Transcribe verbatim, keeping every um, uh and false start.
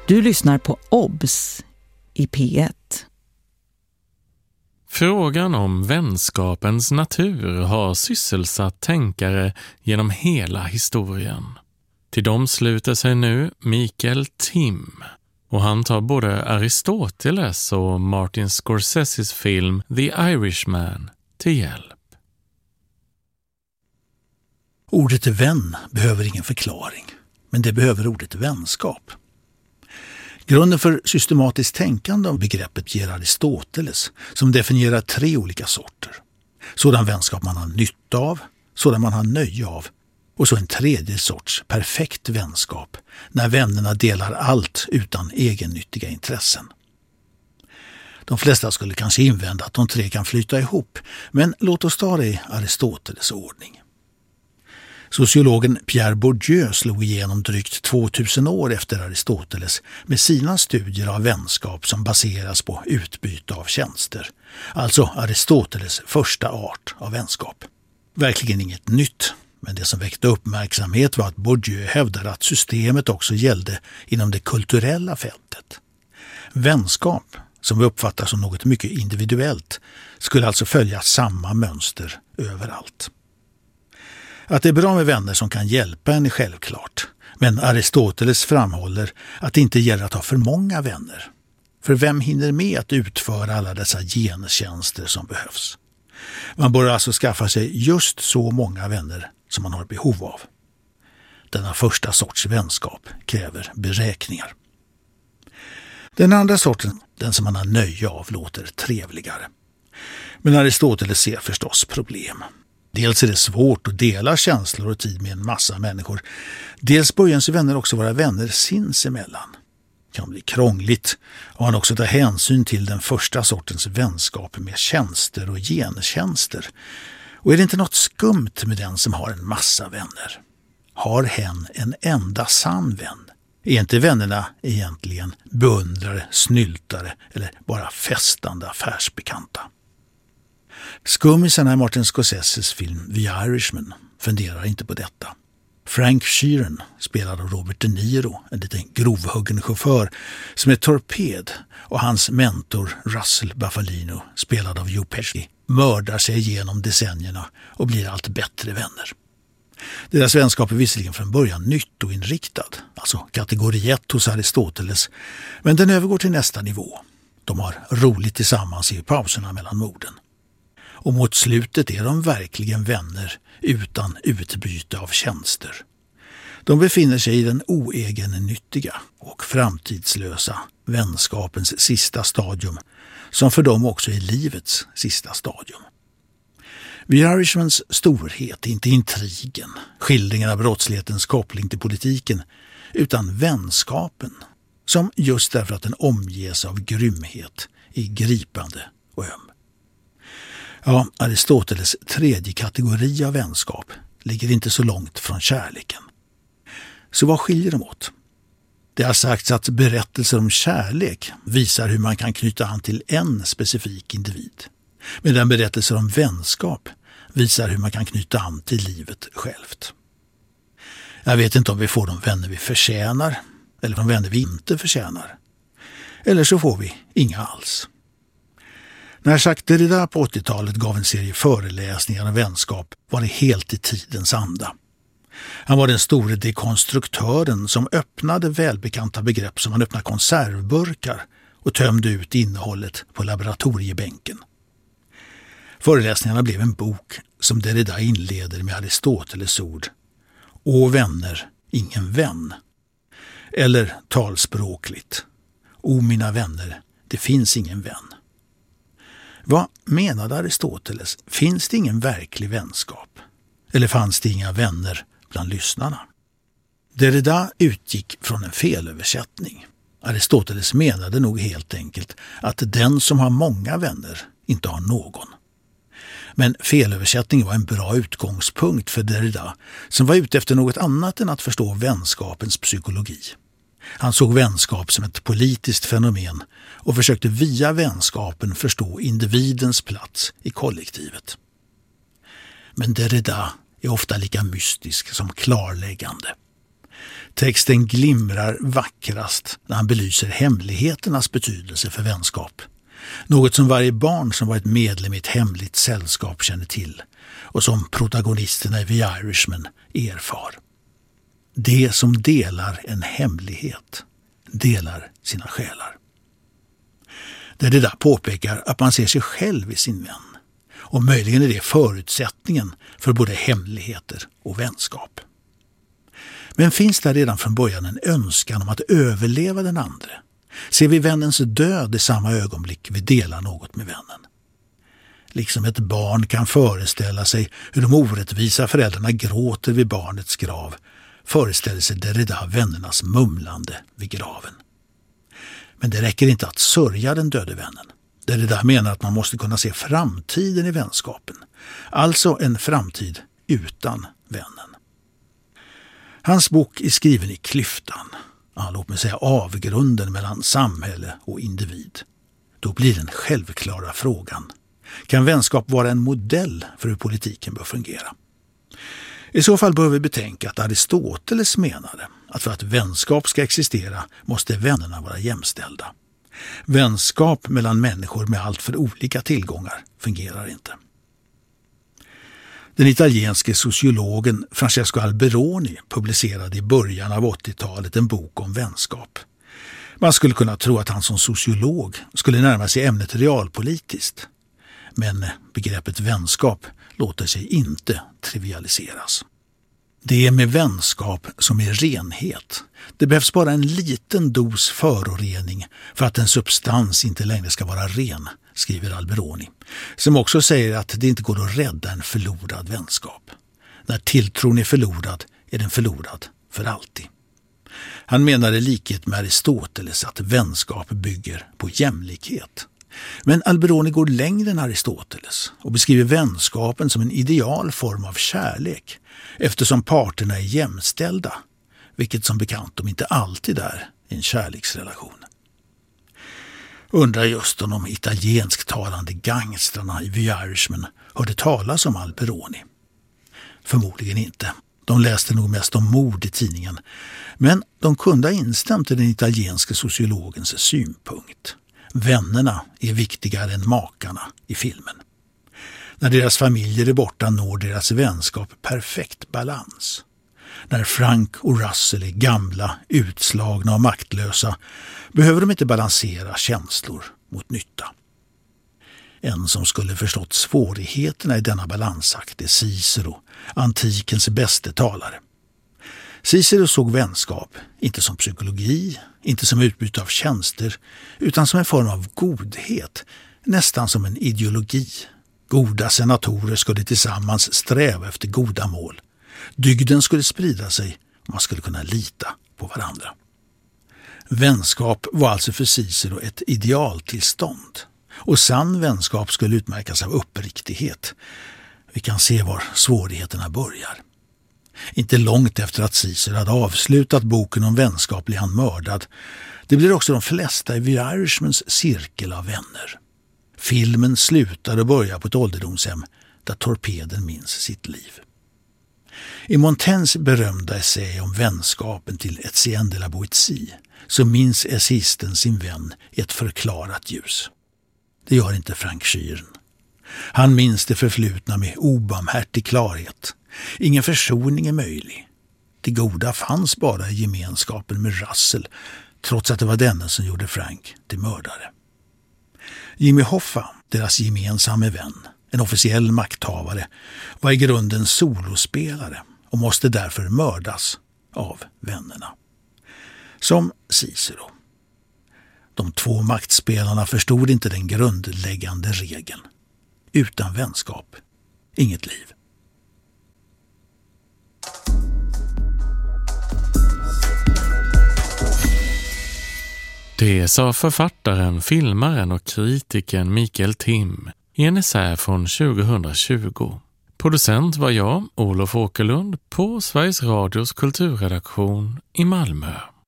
Du lyssnar på Obs i P ett. Frågan om vänskapens natur har sysselsatt tänkare genom hela historien. Till dem sluter sig nu Mikael Tim, och han tar både Aristoteles och Martin Scorseses film The Irishman till hjälp. Ordet vän behöver ingen förklaring, men det behöver ordet vänskap. Grunden för systematiskt tänkande om begreppet ger Aristoteles, som definierar tre olika sorter. Sådan vänskap man har nytta av, sådan man har nöje av och så en tredje sorts perfekt vänskap, när vännerna delar allt utan egennyttiga intressen. De flesta skulle kanske invända att de tre kan flyta ihop, men låt oss ta det i Aristoteles ordning. Sociologen Pierre Bourdieu slog igenom drygt tvåtusen år efter Aristoteles med sina studier av vänskap som baseras på utbyte av tjänster. Alltså Aristoteles första art av vänskap. Verkligen inget nytt, men det som väckte uppmärksamhet var att Bourdieu hävdade att systemet också gällde inom det kulturella fältet. Vänskap, som vi uppfattar som något mycket individuellt, skulle alltså följa samma mönster överallt. Att det är bra med vänner som kan hjälpa en är självklart, men Aristoteles framhåller att det inte gäller att ha för många vänner. För vem hinner med att utföra alla dessa gentjänster som behövs? Man bör alltså skaffa sig just så många vänner som man har behov av. Denna första sorts vänskap kräver beräkningar. Den andra sorten, den som man har nöje av, låter trevligare. Men Aristoteles ser förstås problem. Dels är det svårt att dela känslor och tid med en massa människor. Dels bör ens vänner också vara vänner sinsemellan. Det kan bli krångligt och han också tar hänsyn till den första sortens vänskap med tjänster och gentjänster. Och är det inte något skumt med den som har en massa vänner? Har hen en enda sann vän? Är inte vännerna egentligen beundrare, snyltare eller bara festande affärsbekanta? Skummisarna i Martin Scorseses film The Irishman funderar inte på detta. Frank Sheeran, spelad av Robert De Niro, en liten grovhuggen chaufför som är torped, och hans mentor Russell Bufalino, spelad av Joe Pesci, mördar sig igenom decennierna och blir allt bättre vänner. Deras vänskap är visserligen från början nyttoinriktad, alltså kategori ett hos Aristoteles, men den övergår till nästa nivå. De har roligt tillsammans i pauserna mellan morden. Och mot slutet är de verkligen vänner utan utbyte av tjänster. De befinner sig i den oegennyttiga och framtidslösa vänskapens sista stadium, som för dem också är livets sista stadium. The Irishmans storhet är inte intrigen, skildringen av brottslighetens koppling till politiken, utan vänskapen, som just därför att den omges av grymhet är gripande och öm. Ja, Aristoteles tredje kategori av vänskap ligger inte så långt från kärleken. Så vad skiljer dem åt? Det har sagts att berättelser om kärlek visar hur man kan knyta an till en specifik individ. Medan berättelser om vänskap visar hur man kan knyta an till livet självt. Jag vet inte om vi får de vänner vi förtjänar eller de vänner vi inte förtjänar. Eller så får vi inga alls. När Jacques Derrida på åttiotalet gav en serie föreläsningar om vänskap var det helt i tidens anda. Han var den store dekonstruktören som öppnade välbekanta begrepp som man öppnar konservburkar och tömde ut innehållet på laboratoriebänken. Föreläsningarna blev en bok som Derrida inleder med Aristoteles ord: "Å vänner, ingen vän." Eller talspråkligt: "O mina vänner, det finns ingen vän." Vad menade Aristoteles? Finns det ingen verklig vänskap? Eller fanns det inga vänner bland lyssnarna? Derrida utgick från en felöversättning. Aristoteles menade nog helt enkelt att den som har många vänner inte har någon. Men felöversättning var en bra utgångspunkt för Derrida, som var ute efter något annat än att förstå vänskapens psykologi. Han såg vänskap som ett politiskt fenomen och försökte via vänskapen förstå individens plats i kollektivet. Men Derrida är ofta lika mystisk som klarläggande. Texten glimrar vackrast när han belyser hemligheternas betydelse för vänskap. Något som varje barn som varit medlem i ett hemligt sällskap känner till och som protagonisterna i The Irishman erfar. Det som delar en hemlighet delar sina själar. Där det där påpekar att man ser sig själv i sin vän. Och möjligen är det förutsättningen för både hemligheter och vänskap. Men finns det redan från början en önskan om att överleva den andra? Ser vi vännens död i samma ögonblick vi delar något med vännen? Liksom ett barn kan föreställa sig hur de orättvisa föräldrarna gråter vid barnets grav, föreställer sig Derrida vännernas mumlande vid graven. Men det räcker inte att sörja den döde vännen. Derrida menar att man måste kunna se framtiden i vänskapen. Alltså en framtid utan vännen. Hans bok är skriven i klyftan, ja, låt mig säga avgrunden mellan samhälle och individ. Då blir den självklara frågan: kan vänskap vara en modell för hur politiken bör fungera? I så fall bör vi betänka att Aristoteles menade att för att vänskap ska existera måste vännerna vara jämställda. Vänskap mellan människor med allt för olika tillgångar fungerar inte. Den italienske sociologen Francesco Alberoni publicerade i början av åttiotalet en bok om vänskap. Man skulle kunna tro att han som sociolog skulle närma sig ämnet realpolitiskt. Men begreppet vänskap låter sig inte trivialiseras. Det är med vänskap som är renhet. Det behövs bara en liten dos förorening för att en substans inte längre ska vara ren, skriver Alberoni, som också säger att det inte går att rädda en förlorad vänskap. När tilltron är förlorad är den förlorad för alltid. Han menar i likhet med Aristoteles att vänskap bygger på jämlikhet. Men Alberoni går längre än Aristoteles och beskriver vänskapen som en ideal form av kärlek eftersom parterna är jämställda, vilket som bekant de inte alltid är i en kärleksrelation. Undrar just om de italiensktalande gangstrarna i The Irishman hörde talas om Alberoni. Förmodligen inte. De läste nog mest om mord i tidningen, men de kunde ha instämt i den italienske sociologens synpunkt. Vännerna är viktigare än makarna i filmen. När deras familjer är borta når deras vänskap perfekt balans. När Frank och Russell är gamla, utslagna och maktlösa behöver de inte balansera känslor mot nytta. En som skulle förstått svårigheterna i denna balansakt är Cicero, antikens bäste talare. Cicero såg vänskap inte som psykologi, inte som utbyte av tjänster, utan som en form av godhet, nästan som en ideologi. Goda senatorer skulle tillsammans sträva efter goda mål. Dygden skulle sprida sig och man skulle kunna lita på varandra. Vänskap var alltså för Cicero ett idealtillstånd. Och sann vänskap skulle utmärkas av uppriktighet. Vi kan se var svårigheterna börjar. Inte långt efter att Cicero hade avslutat boken om vänskap blir han mördad. Det blir också de flesta i The Irishmans cirkel av vänner. Filmen slutar och börjar på ett ålderdomshem där torpeden minns sitt liv. I Montaignes berömda essä om vänskapen till Etienne de la Boétie så minns essisten sin vän i ett förklarat ljus. Det gör inte Frank Sheeran. Han minns det förflutna med obarmhärtig klarhet. Ingen försoning är möjlig. Det goda fanns bara i gemenskapen med Russell, trots att det var denne som gjorde Frank till mördare. Jimmy Hoffa, deras gemensamma vän, en officiell makthavare, var i grunden solospelare och måste därför mördas av vännerna. Som Cicero. De två maktspelarna förstod inte den grundläggande regeln. Utan vänskap, inget liv. Det sa författaren, filmaren och kritiken Mikael Tim i en essä från tjugohundratjugo. Producent var jag, Olof Åkerlund, på Sveriges Radios kulturredaktion i Malmö.